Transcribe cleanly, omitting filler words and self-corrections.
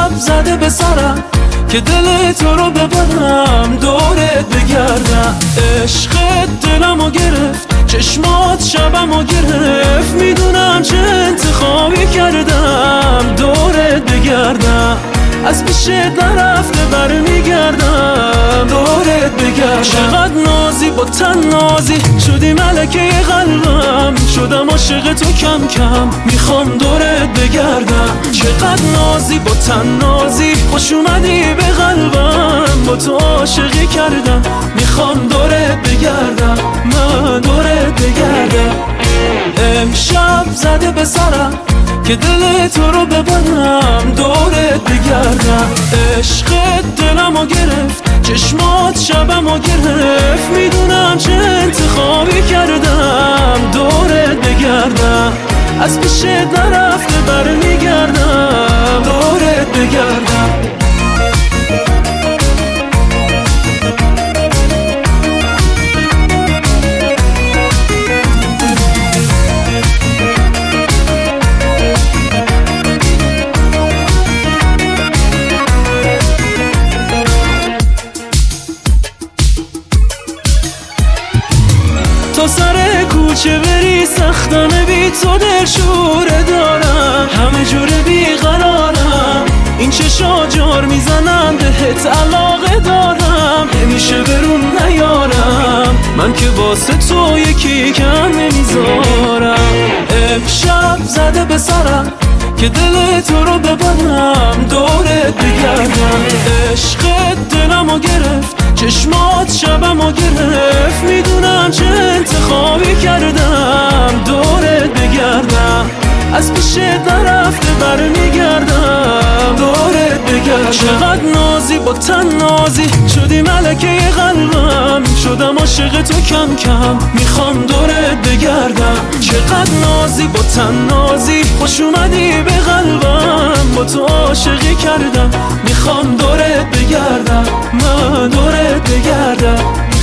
امشب زده به سرم که دل تو رو ببرم دورت بگردم. عشقت دلمو گرفت، چشمات شبمو گرفت، میدونم چه انتخابی کردم دورت بگردم. از پیشت نرفته برمیگردم دورت بگردم. چقدر نازی با تنازی شدی ملکه قلبم، شدم عاشق تو کم کم میخوام دورت بگردم. چقدر نازی با تنازی خوش اومدی به قلبم، با تو عاشقی کردم میخوام دورت بگردم، من دورت بگردم. امشب زده به سرم که دل تو رو ببرم دورت بگردم. عشقت دلمو گرفت، چشمات شبمو گرفت، میدونم چه انتخابی کردم دورت بگردم. از پیشت نرفته برمیگردم دورت بگردم. تا سر کوچه بری سختانه بی تو دلشوره دارم، همه جوره بیقرارم، این چشا جار میزنن بهت علاقه دارم، نمیشه برون نیارم، من که واسه تو یکی کم نمیذارم. امشب زده به سرم که دل تو رو ببرم دورت بگردم. عشقت دلمو گرفت، چشمات شبمو گرفت، میدونم چه انتخابی کردم دورت بگردم. از پیشت نرفته برمیگردم دورت بگردم. چقدر نازی با تنازی شدی ملکه قلبم، شدم عاشق تو کم کم میخوام دورت بگردم. چقدر نازی با تنازی خوش اومدی به قلبم، با تو عاشقی کردم میخوام دورت بگردم، من دورت بگردم.